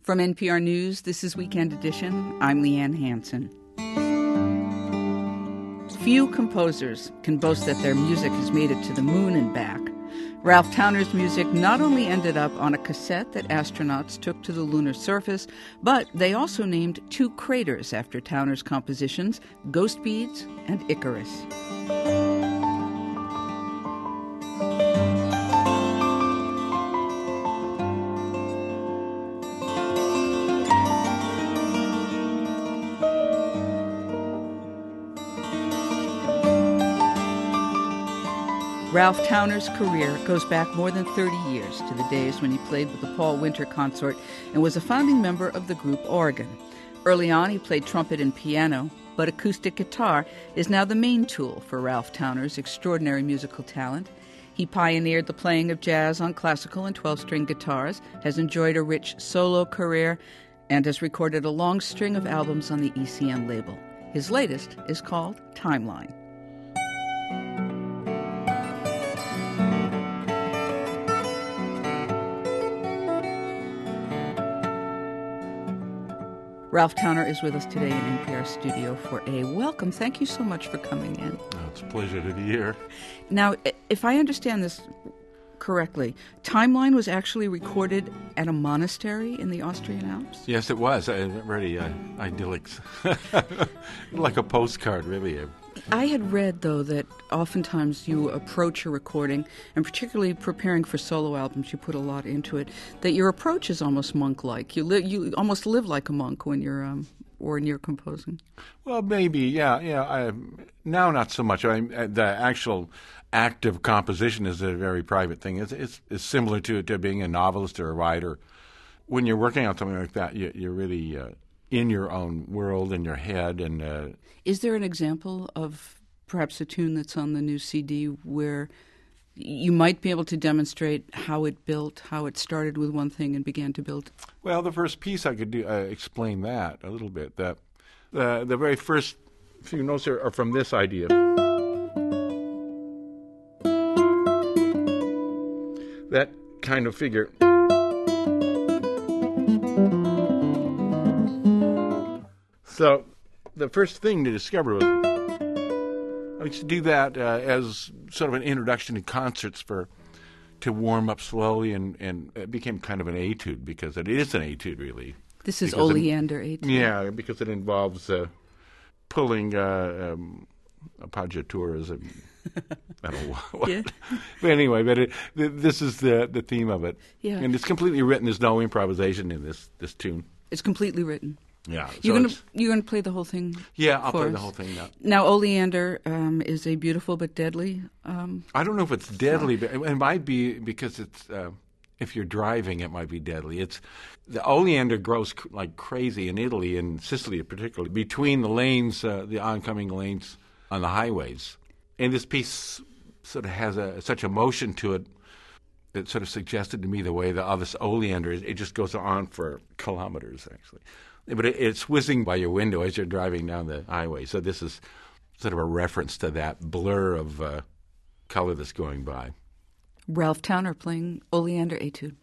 From NPR News, this is Weekend Edition. I'm Leanne Hansen. Few composers can boast that their music has made it to the moon and back. Ralph Towner's music not only ended up on a cassette that astronauts took to the lunar surface, but they also named two craters after Towner's compositions, Ghost Beads and Icarus. Ralph Towner's career goes back more than 30 years to the days when he played with the Paul Winter Consort and was a founding member of the group Oregon. Early on, he played trumpet and piano, but acoustic guitar is now the main tool for Ralph Towner's extraordinary musical talent. He pioneered the playing of jazz on classical and 12-string guitars, has enjoyed a rich solo career, and has recorded a long string of albums on the ECM label. His latest is called Timeline. Ralph Towner is with us today in NPR Studio for a welcome. Thank you so much for coming in. Oh, it's a pleasure to be here. Now, if I understand this correctly, Timeline was actually recorded at a monastery in the Austrian Alps? Yes, it was. Very idyllic. Like a postcard, really. I had read, though, that oftentimes you approach a recording, and particularly preparing for solo albums, you put a lot into it, that your approach is almost monk-like. You almost live like a monk when you're composing. Well, maybe, yeah. Now, not so much. The actual act of composition is a very private thing. It's similar to being a novelist or a writer. When you're working on something like that, you're really in your own world, in your head, and is there an example of perhaps a tune that's on the new CD where you might be able to demonstrate how it built, how it started with one thing and began to build? Well, the first piece I could do explain that a little bit. That the very first few notes are from this idea. That kind of figure. So the first thing to discover was I used to do that as sort of an introduction to concerts to warm up slowly, and it became kind of an etude because it is an etude, really. This is Oleander etude. Yeah, because it involves pulling appoggiaturas and I don't know what. Yeah. But anyway, this is the theme of it. Yeah. And it's completely written. There's no improvisation in this tune. It's completely written. Yeah. You're gonna play the whole thing? Yeah, I'll play us. the whole thing now. Now, Oleander is a beautiful but deadly. I don't know if it's deadly, but it might be because it's. If you're driving, it might be deadly. The oleander grows like crazy in Italy and Sicily, particularly between the lanes, the oncoming lanes on the highways. And this piece sort of has such a motion to it that sort of suggested to me the way that this oleander is. It just goes on for kilometers, actually. But it's whizzing by your window as you're driving down the highway. So this is sort of a reference to that blur of color that's going by. Ralph Towner playing Oleander Etude.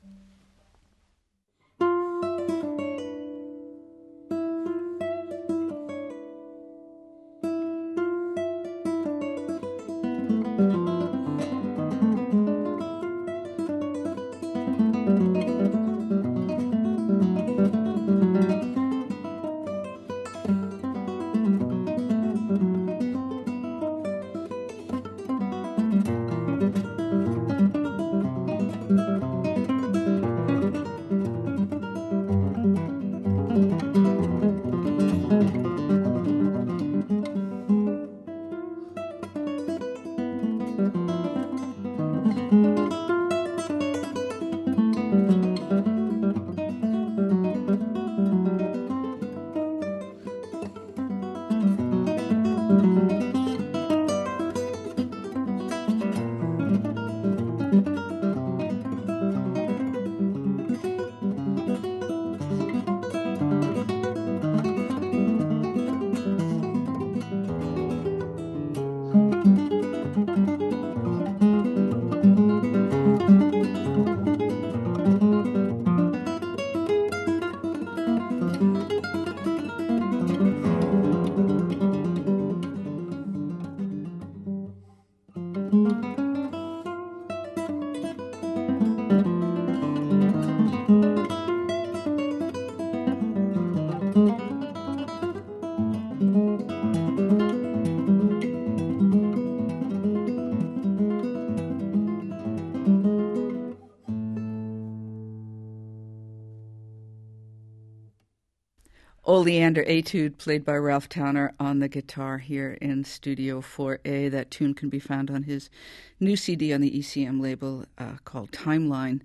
Oleander Etude, played by Ralph Towner on the guitar here in Studio 4A. That tune can be found on his new CD on the ECM label called Timeline.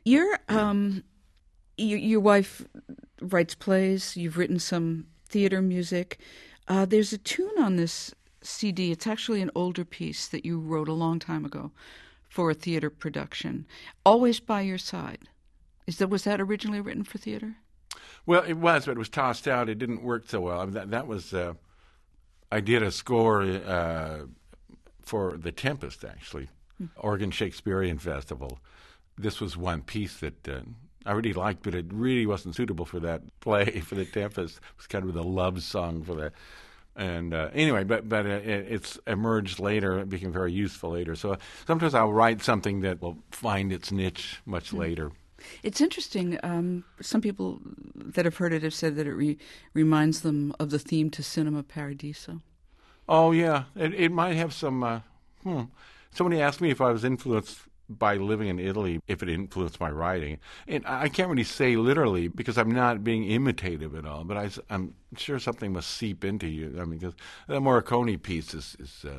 Your wife writes plays. You've written some theater music. There's a tune on this CD. It's actually an older piece that you wrote a long time ago for a theater production. Always by Your Side. Was that originally written for theater? Well, it was, but it was tossed out. It didn't work so well. That was I did a score for The Tempest, actually, Oregon Shakespearean Festival. This was one piece that I really liked, but it really wasn't suitable for that play, for The Tempest. It was kind of a love song for that. And anyway, but it's emerged later. It became very useful later. So sometimes I'll write something that will find its niche much later. It's interesting. Some people that have heard it have said that it reminds them of the theme to Cinema Paradiso. Oh, yeah. It might have some... Somebody asked me if I was influenced by living in Italy, if it influenced my writing. And I can't really say literally because I'm not being imitative at all, but I'm sure something must seep into you. I mean, because the Morricone piece is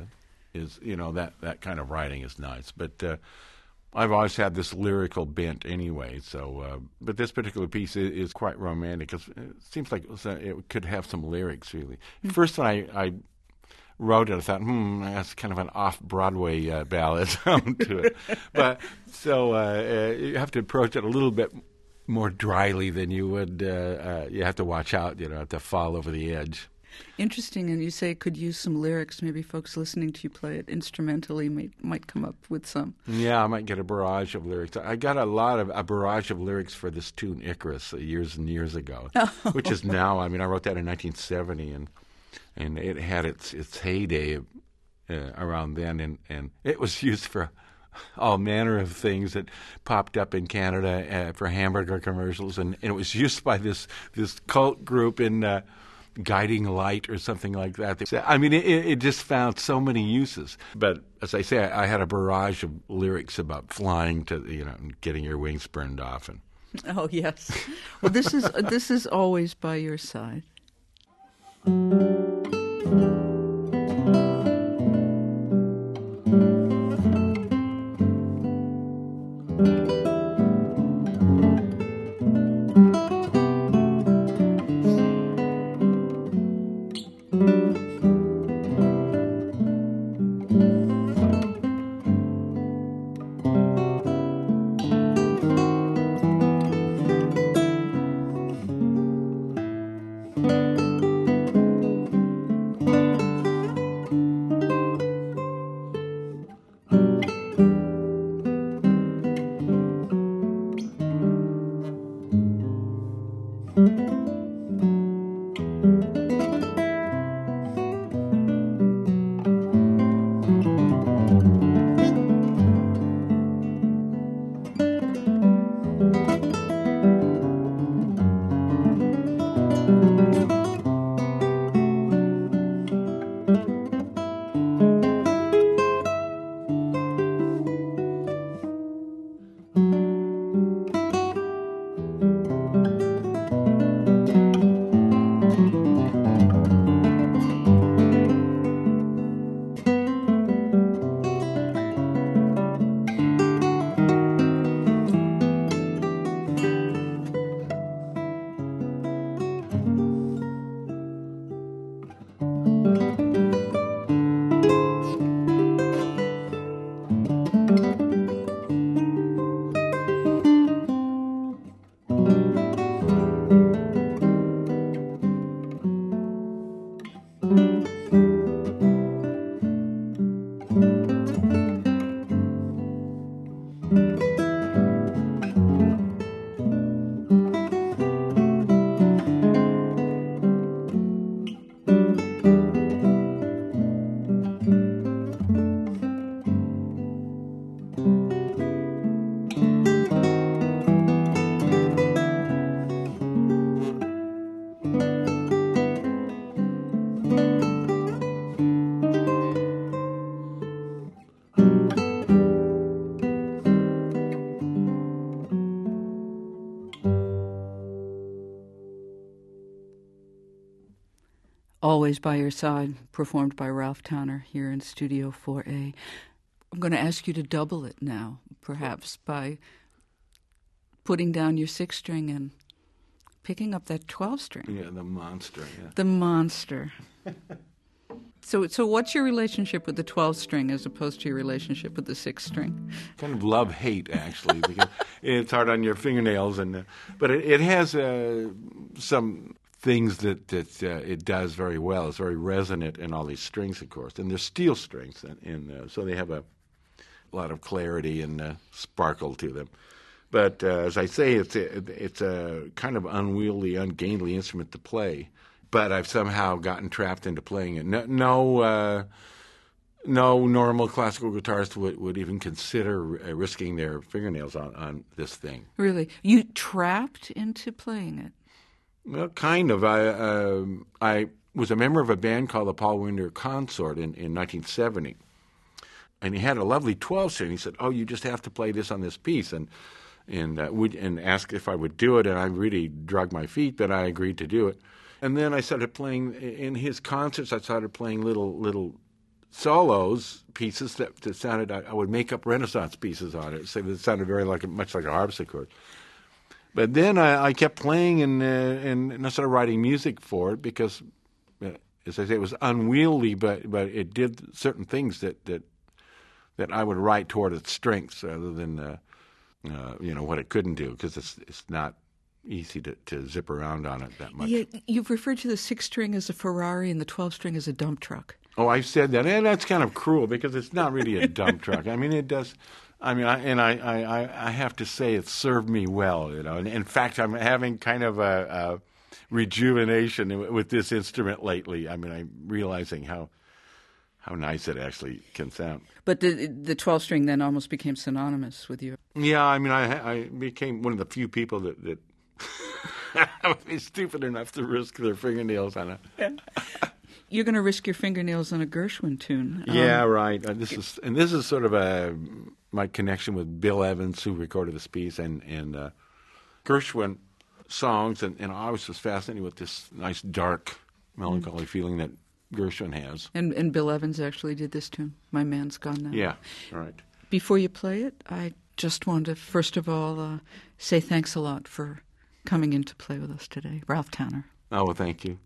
that kind of writing is nice. But... I've always had this lyrical bent anyway, so but this particular piece is quite romantic. 'Cause it seems like it could have some lyrics, really. First, when I wrote it, I thought, that's kind of an off-Broadway ballad sound to it. But so you have to approach it a little bit more dryly than you would. You have to watch out, to fall over the edge. Interesting, and you say could use some lyrics. Maybe folks listening to you play it instrumentally might come up with some. Yeah, I might get a barrage of lyrics. I got a barrage of lyrics for this tune Icarus years and years ago, which is now. I mean, I wrote that in 1970, and it had its heyday around then, and it was used for all manner of things that popped up in Canada for hamburger commercials, and it was used by this cult group in. Guiding Light or something like that. I mean, it just found so many uses. But as I say, I had a barrage of lyrics about flying to, and getting your wings burned off. And oh yes, well this is Always by Your Side. Always by Your Side, performed by Ralph Towner here in Studio 4A. I'm going to ask you to double it now, perhaps, by putting down your 6-string and picking up that 12-string. Yeah, the monster. Yeah. The monster. So what's your relationship with the 12-string as opposed to your relationship with the 6-string? Kind of love-hate, actually, because it's hard on your fingernails, but it has some things that it does very well. It's very resonant in all these strings, of course, and they're steel strings, and so they have a lot of clarity and sparkle to them. But as I say, it's a kind of unwieldy, ungainly instrument to play. But I've somehow gotten trapped into playing it. No normal classical guitarist would even consider risking their fingernails on this thing. Really? You trapped into playing it? Well, kind of. I was a member of a band called the Paul Winter Consort in 1970. And he had a lovely 12-string. He said, "Oh, you just have to play this on this piece," and asked if I would do it. And I really dragged my feet, but I agreed to do it. And then I started playing in his concerts. I started playing little solos, pieces that sounded. I would make up Renaissance pieces on it, so it sounded much like a harpsichord. But then I kept playing and I started writing music for it because, as I say, it was unwieldy, but it did certain things that I would write toward its strengths rather than what it couldn't do, because it's not easy to zip around on it that much. Yeah, you've referred to the 6-string as a Ferrari and the 12-string as a dump truck. Oh, I've said that, and that's kind of cruel because it's not really a dump truck. I mean, it does. I mean, I have to say it served me well, And in fact, I'm having kind of a rejuvenation with this instrument lately. I mean, I'm realizing how nice it actually can sound. But the 12-string then almost became synonymous with you. Yeah, I mean, I became one of the few people that would be stupid enough to risk their fingernails on it. You're going to risk your fingernails on a Gershwin tune. Yeah, right. This is sort of my connection with Bill Evans, who recorded this piece, and Gershwin songs, and I was just fascinated with this nice, dark, melancholy feeling that Gershwin has. And Bill Evans actually did this tune, My Man's Gone Now. Yeah, right. Before you play it, I just want to, first of all, say thanks a lot for coming in to play with us today. Ralph Towner. Oh, well, thank you.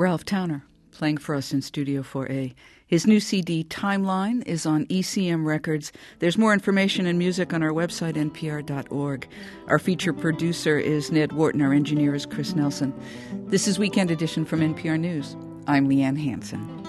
Ralph Towner, playing for us in Studio 4A. His new CD, Timeline, is on ECM Records. There's more information and music on our website, npr.org. Our feature producer is Ned Wharton. Our engineer is Chris Nelson. This is Weekend Edition from NPR News. I'm Leanne Hansen.